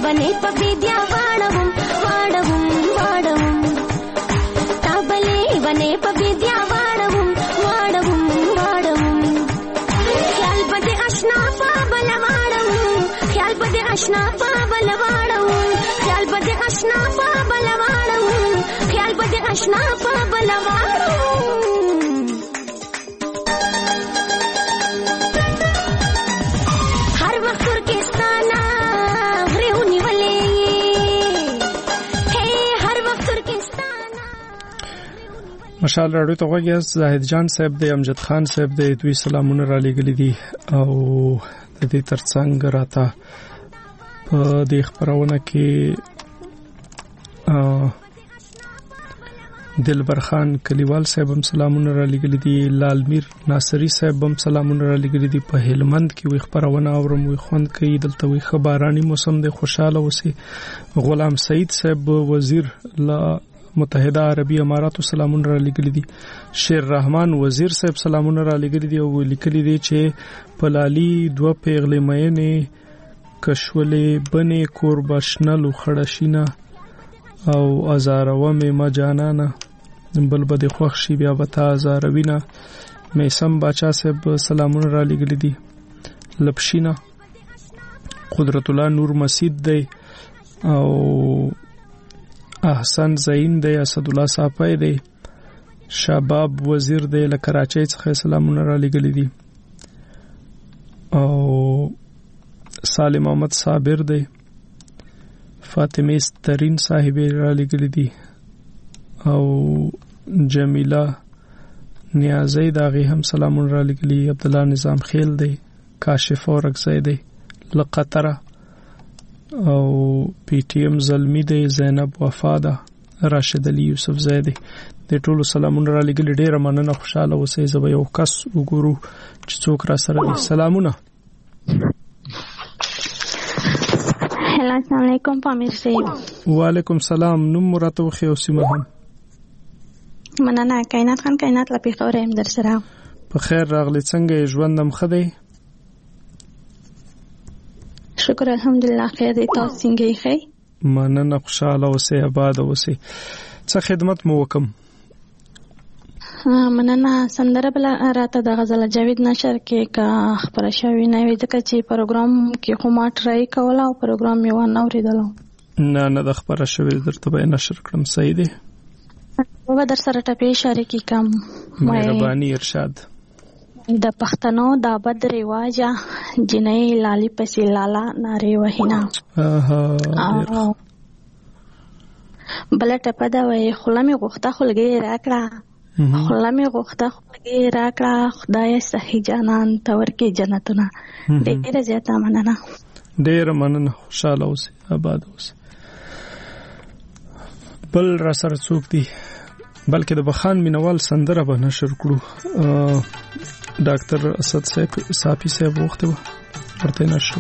Speaker 13: منې په بيدیا واړوم واړوم واړوم خیال به آشنا په بل واړوم خیال به آشنا په بل واړوم خیال به آشنا په بل واړوم خیال به آشنا په بل واړوم هر وخت ترکستانا غریونی ولې هي هر وخت ترکستانا
Speaker 1: مشال راډیو ته وګورئ زاهد جان صاحب د امجد خان صاحب د دوی سلامونه را لګل دي او د دې ترڅنګ راته په دې خبرونه کې دلبر خان کلیوال صاحب هم سلامونه را لګل دي لالمیر ناصری صاحب هم سلامونه را لګل دي په هلمند کې وي خبرونه اورم وي خوند کوي دلته وي خبرانی موسم د خوشاله وسی غلام سعید صاحب وزیر لا متحده عربی اماراتو سلامونه را لګل دي شیر رحمان وزیر صاحب سلامونه را لګل دي او لیکلي دي چې پلالي دوه پیغلې مېنه کشولې بنې کور بشنلو خړشینه او ازاروه مې ما جانانه بل بده خوښ شي بیا وتا ازاروینه مې سم باچا صاحب سلامونه را لګل دي لپشینه قدرت الله نور مسجد دی او احسن زین دی اسد الله صافی دی شباب وزیر دی له کراچۍ څخه سلامونه را لګل دي او سالم احمد صابر دی فاطمه سترین صاحب را لګل دي او جمیله نیازی داغي هم سلامونه را لګلي عبد الله نظام خیل دی کاشف اورکزی دی لقطره او پی ټی ایم زلمی دی زینب وفاده راشد علي یوسف زیدی د ټولو سلامونه را لګل ډیره مننه خوشاله اوسئ زه یو کس وګورو چې څوک را سره دي سلامونه
Speaker 14: هلا السلام علیکم پامیر صاحب
Speaker 1: وعلیکم سلام نوم مراتو خو سیمه هم
Speaker 14: مننه کائنات خان کائنات لپی خبره هم در سره
Speaker 1: په خیر راغلی څنګه ژوندم خدای
Speaker 14: شکر الحمدلله خیر دی تاسو څنګه یې
Speaker 1: مننه خوشاله اوسئ آباد اوسئ څه خدمت مو وکم
Speaker 14: مننه سندره بل راته د غزل جاوید نشر کې کا خبر شوی نه وي ځکه چې پروګرام کې خو ما ټرای کوله او پروګرام یې ونه اوریدل
Speaker 1: نه نه د خبر شوی درته به نشر کړم صحیح دی
Speaker 14: و در سره ټپې اشاره کې کم
Speaker 1: مهرباني ارشاد
Speaker 14: د پښتنو د بد رواجه جنې لالي پسې لالا ناره وهینا بل ټپه دا وای خلمه غوخته خلګي راکړه خلمه غوخته خلګي راکړه خدای صحیح جانان تور کې جنتونه ډېر زیاته مننه
Speaker 1: ډېر مننه خوشاله اوسئ آباد اوسئ بل را سره څوک دی بلکې د بخان مینوال سندره به نشر کړو ډاکټر اسد صاحب صافي صاحب وخت ورته نشو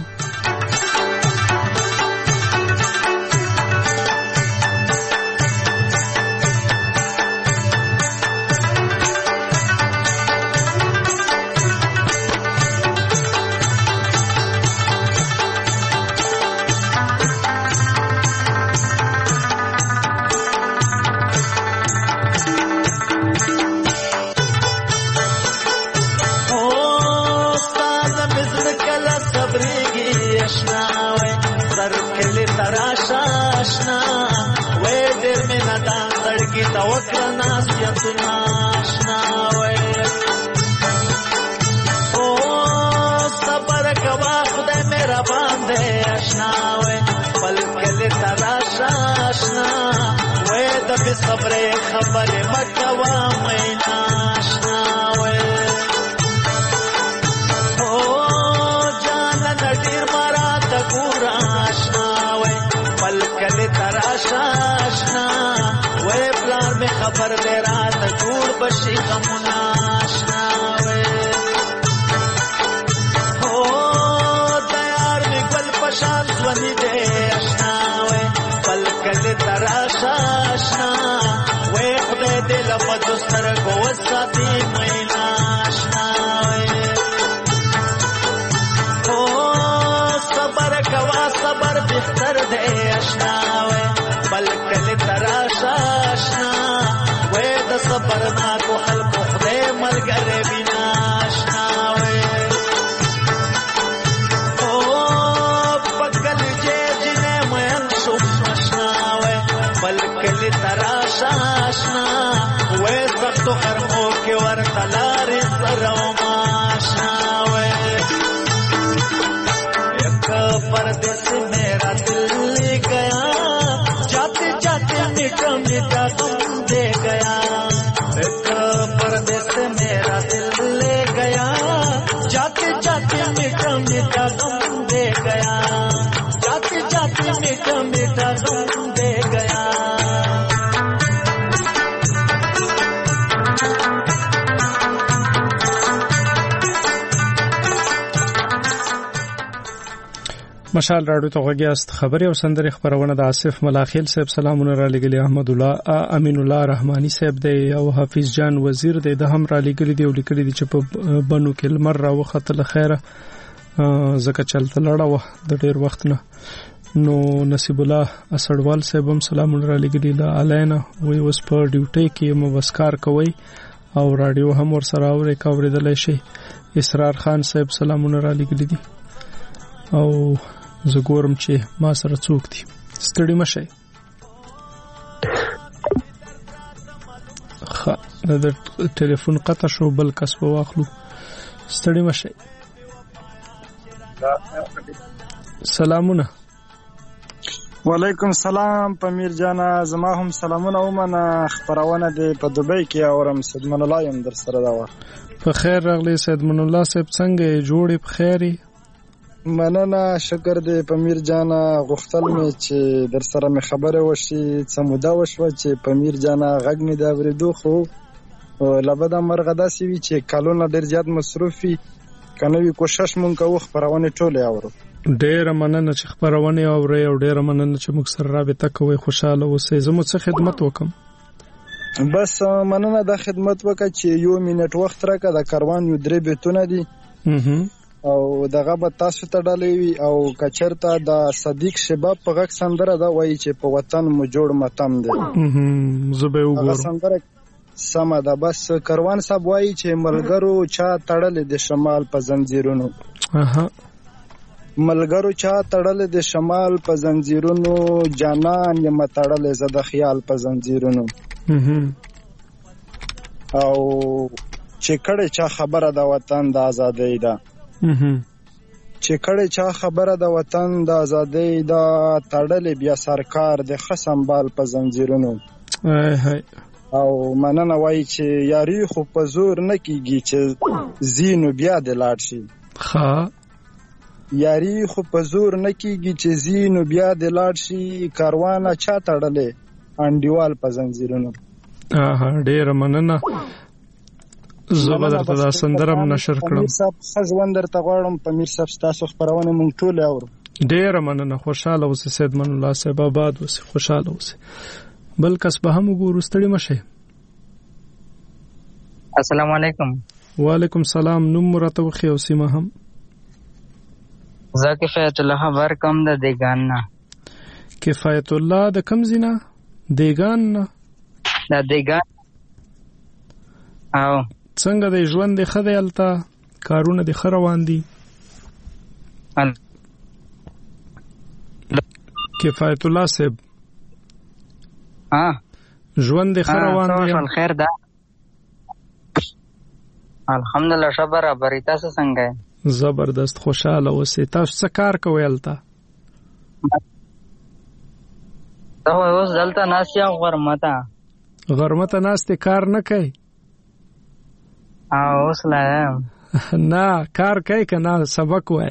Speaker 15: خطرناکو خلکو خدای ملګری وینا آشنا وې او پکل جې جنې مېن شو آشنا وې بلکل تراشا آشنا وې سختو خرمو کې ورته لارې سره آشنا وې یک پردیس میرا دل لے گیا جاتے جاتے میٹھا میٹھا غم دے گیا ایک پردیس میرا دل لے گیا جاتے جاتے میٹھا میٹھا غم دے گیا جاتے جاتے میٹھا میٹھا غم دے گیا
Speaker 1: مشال راډیو ته غوږیاست. خبري او سندري خبرونه د آصف ملاخیل صاحب سلامونه را لګلي. احمد الله امین الله رحماني صاحب دی او حافظ جان وزیر دی د هم را لګلي دی او لیکلي دی چې په بنو کې لمر را وخت له خیره زکه چلته لړه و د ډیر وخت نه. نو نصیب الله اسړوال صاحب هم سلامونه را لګلي. لا الینا وی اوس په ډیوټي کې مو وسکار کوي او راډیو هم ور سره اوري کاوریدل شي. اسرار خان صاحب سلامونه را لګلي دي او زه ګورم چې ما سره څوک دي. ستړي مشه خا د ټلیفون قطع شو بل کس په واخلو. ستړي مشه. سلامونه.
Speaker 16: وعلیکم سلام پمیر جانا زما هم سلامونه ومنه. خبرونه دی په دوبۍ کې اورم. سیدمن الله یم در سره دا و.
Speaker 1: په خیر راغلی سیدمن الله صاحب څنګه جوړې په خیري؟
Speaker 16: مننه شکر دی پمیر جانا. غوښتل مې چې در سره مې خبره وشي. څه موده وشوه چې پمیر جانا غږ مې د اورېدو خو لبده مرغه داسې وي چې کلونه ډېر زیات مصروف وي که نه وي کوشش مونږ کوو خپرونې ټولې اورو.
Speaker 1: ډېره مننه چې خپرونې اورئ او ډېره مننه چې موږ سره رابطه کوئ. خوشحاله اوسئ. زه مو څه خدمت وکړم؟
Speaker 16: بس مننه دا خدمت وکړه چې یو منټ وخت راکړه. د کاروان یو درې بیتونه دي او دغه به تاسو ته ډالۍ وي او کچرته د صدیق شباب په غږ سندره دا وایي چې په وطن مو جوړ متم دی.
Speaker 1: زه به وګورم.
Speaker 16: سندره سمه ده. بس کاروان صاحب وایي چې ملګرو چا تړلې د شمال په زنجیرونو.
Speaker 1: اها
Speaker 16: ملګرو چا تړلې د شمال په زنجیرونو جانان یم تړلې زه د خیال په زنجیرونو. او چې کړه چا خبره د وطن د ازادۍ ده چې کړه چا خبره د وطن د ازادۍ ده تړلې بیا سرکار د خصم بال په زنجیرونو. او مننه وایي چې یاري خو په زور نه کیږي چې زینو بیا د لاړ شي.
Speaker 1: ها
Speaker 16: یاري خو په زور نه کیږي چې زینو بیا د لاړ شي. کاروانه چا تړلې انډیوال په زنجیرونو.
Speaker 1: اه ډېر مننه. زه به درته دا سندره نشر کړم.
Speaker 16: پمیر صاحب ښه ژوند درته غواړم. پمیر صاحب ستاسو خپرونه موږ ټول اورو.
Speaker 1: ډېره مننه. خوشحاله اوسئ سیدمن الله صاحب. آباد اوسئ. خوشحاله اوسئ. بل کس به هم وګورو. ستړي مشه.
Speaker 17: السلام علیکم.
Speaker 1: وعلیکم سلام. نوم راته وخی او سیمه هم.
Speaker 17: زه کفایت الله خبر کم د دیگان نه.
Speaker 1: کفایت الله د کم زینا؟ دیگان نه.
Speaker 17: د دیگان. او
Speaker 1: څنګه د ژوند د خدای التا کارونه د خروان دي؟ کفایت الله صاحب
Speaker 17: ها
Speaker 1: ژوند د خروان دي؟
Speaker 17: خیر ده الحمدلله. شبر برابر. تاسو څنګه؟
Speaker 1: زبردست. خوشاله اوسئ. تاسو څه کار کوئ التا؟
Speaker 17: دا اوس دلته ناس یم غرمته.
Speaker 1: غرمته ناس ته کار نه کوي؟
Speaker 17: او اوس لایم.
Speaker 1: نه کار کوي که نه سبق وای؟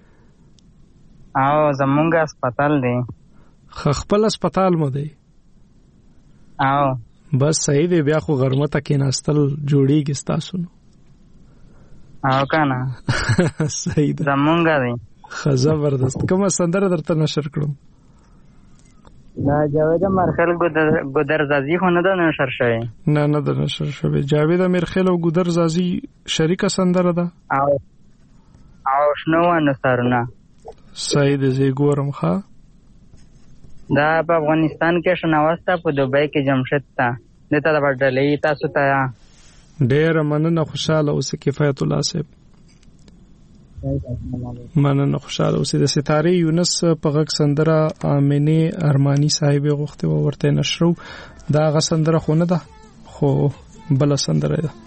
Speaker 17: او زمونږ هسپتال دی.
Speaker 1: خپل هسپتال مو دی؟
Speaker 17: او
Speaker 1: بس صحیح دی. بیا خو غرمته کې ناستل جوړیږي ستاسو نو.
Speaker 17: او کنه
Speaker 1: صحیح دی.
Speaker 17: زمونږ دی.
Speaker 1: ښه زبردست. کومه سندره درته نشر کړم؟
Speaker 17: دا جاوید مرخل ګودرزازي خو نه ده نشر شوی.
Speaker 1: نه نه ده نشر شوی. جاوید مرخل او ګودرزازي شریکه سندره ده.
Speaker 17: او او شنو ونه سرونه.
Speaker 1: صحیح دی. زه ګورم. ښه
Speaker 17: دا په افغانستان کې شناوسته په دوبۍ کې جمشید ته. دته د بدلې تاسو ته
Speaker 2: ډېر مننه خوشاله اوسې کفایت الله صاحب مننه خوشاله اوسې د ستاره یونس په غږ سندره امینه ارمانی صاحب غوښته ورته نشرو دا غ سندره خو نه ده خو بل سندره ده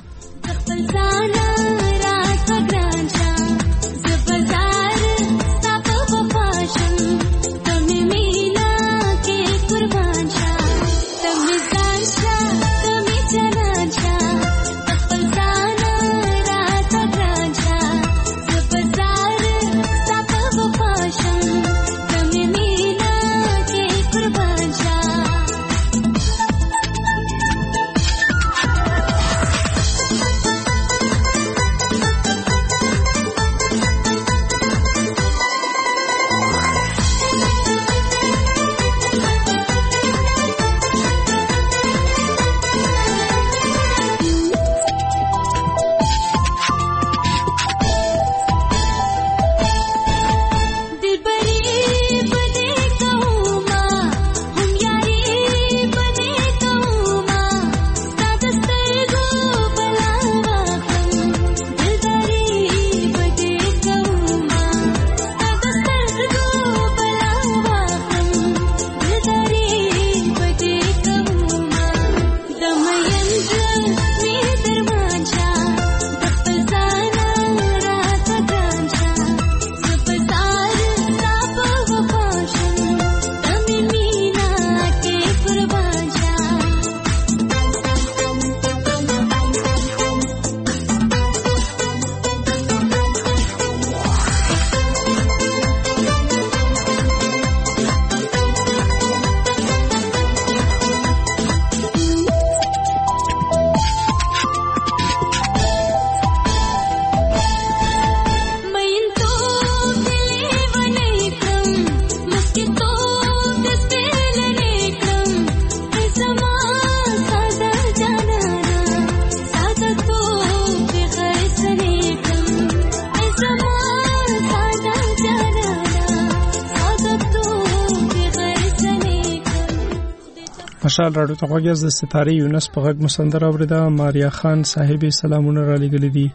Speaker 2: مشال راډیو ته غوږیاز د ستاره یونس په غږ مسندر اوریدا ماریا خان صاحب سلامونه را لګل دي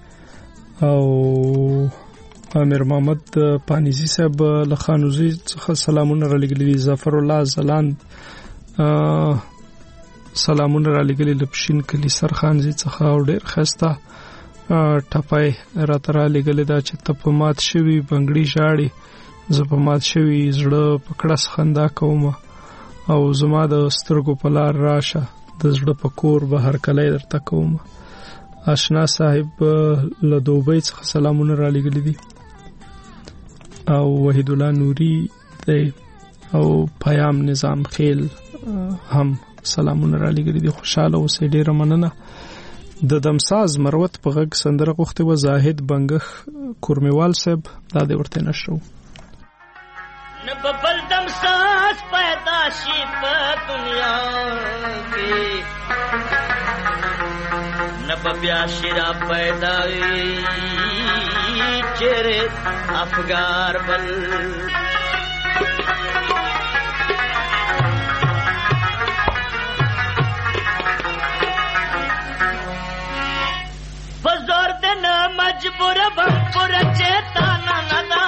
Speaker 2: او امیر محمد پانیزی صاحب له خانوزی څخه سلامونه را لګل دي ظفر الله زلان سلامونه را لګل دي پښین کلی سرخانزی څخه او ډیر خسته ټپای را تر لګل دا چې تپمات شوی بنگړی شاړي زپمات شوی زړه پکړس خندا کومه او زما د سترګو په لار راشه د زړه په کور به هر کله درته کوم آشنا صاحب له دوبۍ څخه سلامونه را لګل دي او وحید الله نوري دی او پیام نظام خیل هم سلامونه را لګل دي خوشاله اوسې ډیره مننه د دمساز مروت په غږ سندره غوښته و زاهد بنګخ کورمیوال صاحب دا د ورته نشو
Speaker 10: نببل دمساز پیدا شي په دنیا کې نببیا شرا پیدا چهره افغار بل بزور دن مجبور بم پر چیتا نانا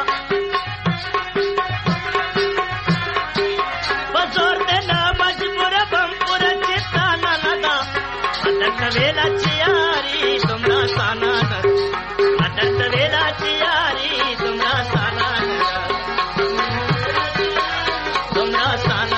Speaker 10: بزور دن مجبور بم پر چیتا نانا مدد ویلا چیاری تمنا سانا مدد ویلا چیاری تمنا سانا تمنا سانا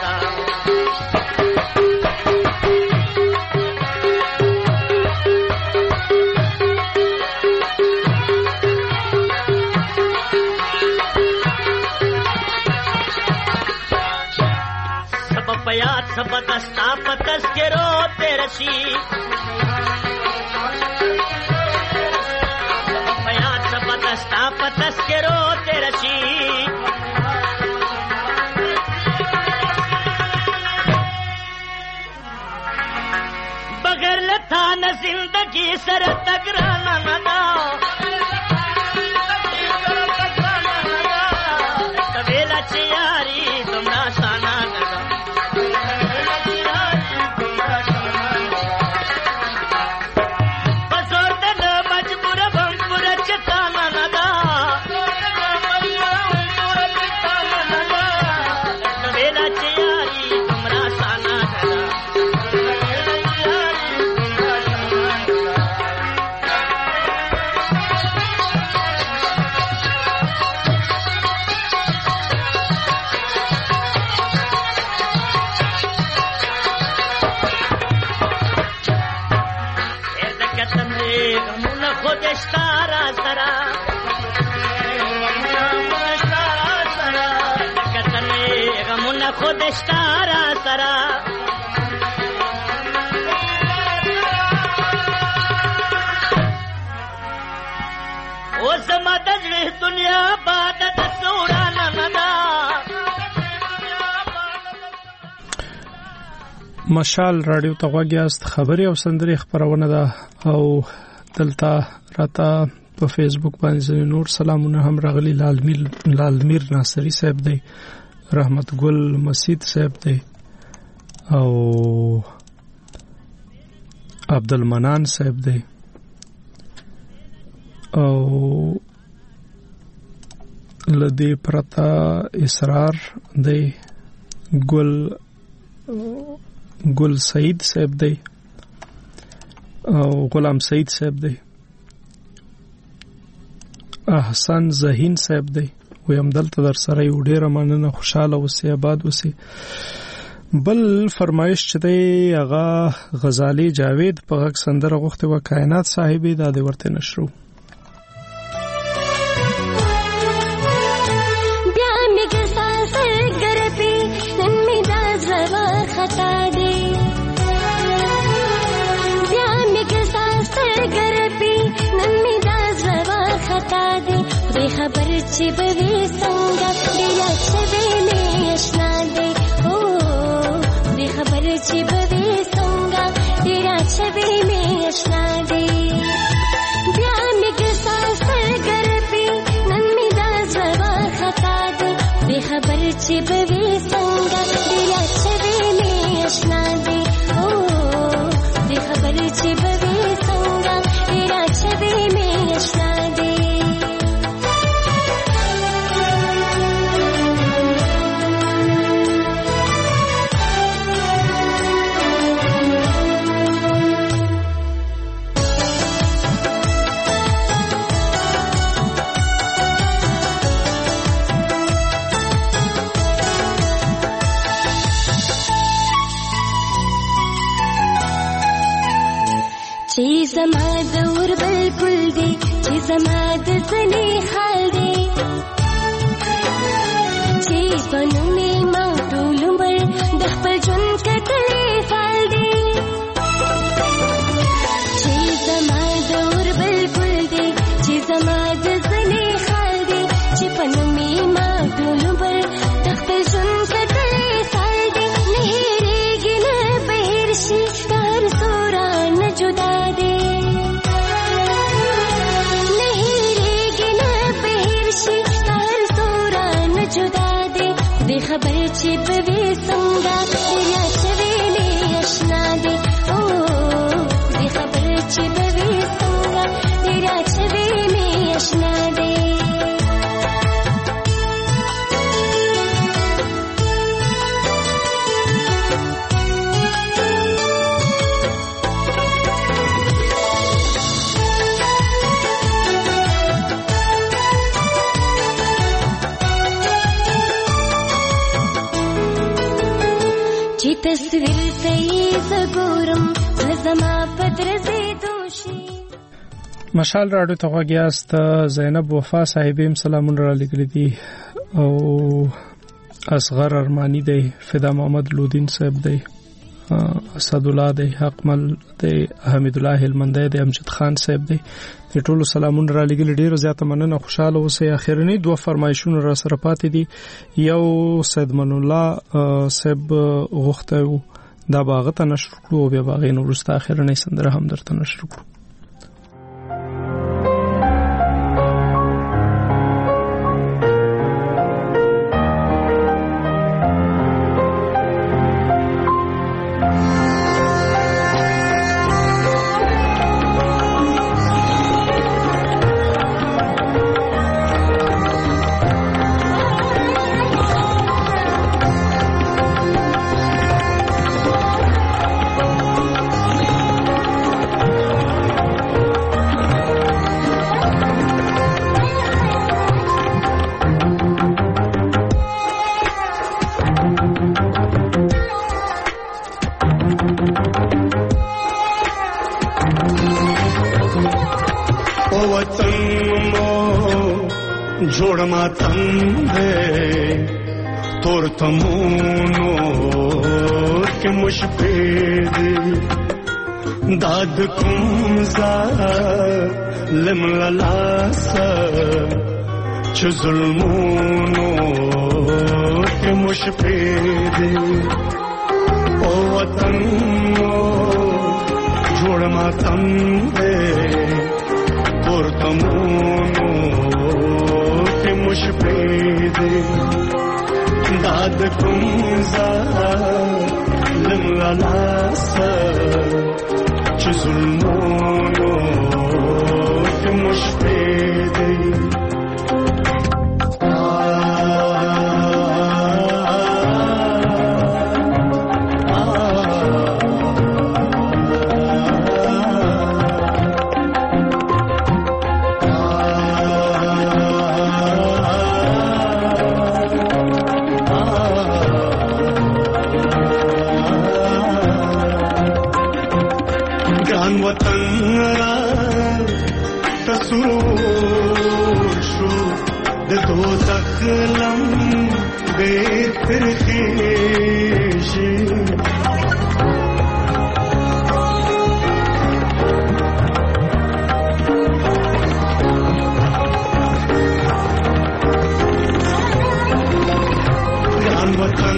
Speaker 10: پیات سبدستا پتس کے روتے رسی پیات سبدستا پتس کے روتے رسی بغیر لتا نہ زندگی سر تگرانا ندا طویلا چیاری تمنا سانا ندا خودش تارا سرا کتنی غمونه خودش تارا سرا اوس مدد له دنیا باد د سوران ندا
Speaker 1: مشال رادیو ته غوږیاست خبري او سندري خبرونه ده او دلته راته په فیسبوک باندې نور سلامونه هم راغلي لالمیر لالمیر ناصری صاحب دی رحمت ګل مسید صاحب دی او عبدالمنان صاحب دی او لدی پرتا اسرار دی ګل ګل سعید صاحب دی او غلام سعید صاحب دی احسان زهین صاحب دی ویم دلته در سره یو ډیره مننه خوشاله اوسئ آباد اوسئ بل فرمایش چې دی هغه غزالی جاوید په غږ سندره غوښته و کائنات صاحب دا د ورته نشرو
Speaker 13: खबर ची बवी संगा दिया छवे में अशना दे ओ दे खबर ची बवी संगा दिया छवे में अशना दे ब्यान के सास घर पे नन्मी दा जवा खता दे दे खबर ची बवी संगा दिया छवे में अशना दे ओ दे खबर ची बवी संगा दिया छवे में अशना दे زما دور بالکل دی چې زما د ځنې حال دی چې پنومې ما ټول عمر د خپل ژوند کتلې فال دی چې زما دور بالکل دی چې زما د ځنې حال دی چې پنومې ما ټول عمر د خپل ژوند کتلې فال دی نه هېرېږي نه بهر شي کار سورا نه جدا دی خبر چې بوي څنګه یا چوي نه آشنا دي او دې خبر چې بوي څنګه یا چوي نه آشنا دي تصویر ته زګورم زما پدر زیدوشي
Speaker 1: مشال راډیو ته غوږیاست زینب وفا صاحبیم سلامونه را لګل دي او اصغر ارمانی دی فدا محمد لودین صاحب دی اسد الله دی حقمل دی حمید الله هلمندی دی امجد خان صاحب دی ټول سلامونه را لګل ډیرو زیاته مننه خوشاله اوسئ اخرنی دوه فرمایشونه را سره پاتې دي یو سید من الله صاحب غوښته دا باغ ته نشر کړو او بیا باغ نو ورسته اخرنی سندره هم درته نشر کړو
Speaker 18: وطن مو جوړ ماتم دې تور تمونو کې مشپې دې داد کوم ظالم لاس چې ظلمونو کې مشپې دې او وطن مو جوړ ماتم دې تور تمونو کې مشپې دې داد کوم ظالم لاس چې ظلمونو کې مشپې دې لم بيتر خيشي جان وطن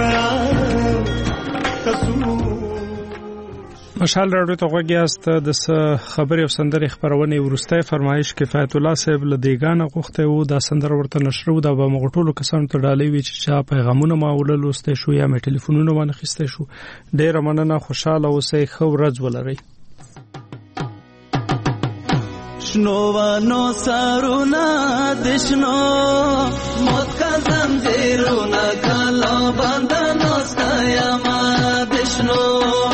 Speaker 1: مشال راډیو ته غوږیاست د خبري او سندري خبرونه ورسته فرمایش کفایت الله صاحب لدیګان غوښته وو دا سندر ورته نشرو دا به مغټولو کسانو ته ډالۍ وی چې چا پیغامونه ما وللوسته شو یا می ټلیفونونه باندې خسته شو ډیر مننه خوشاله اوسئ خو ورځ ولرئ
Speaker 15: شنو وانو سارونا دشنو موت کا زنجیرونا کالو بندنو ستایا ما دشنو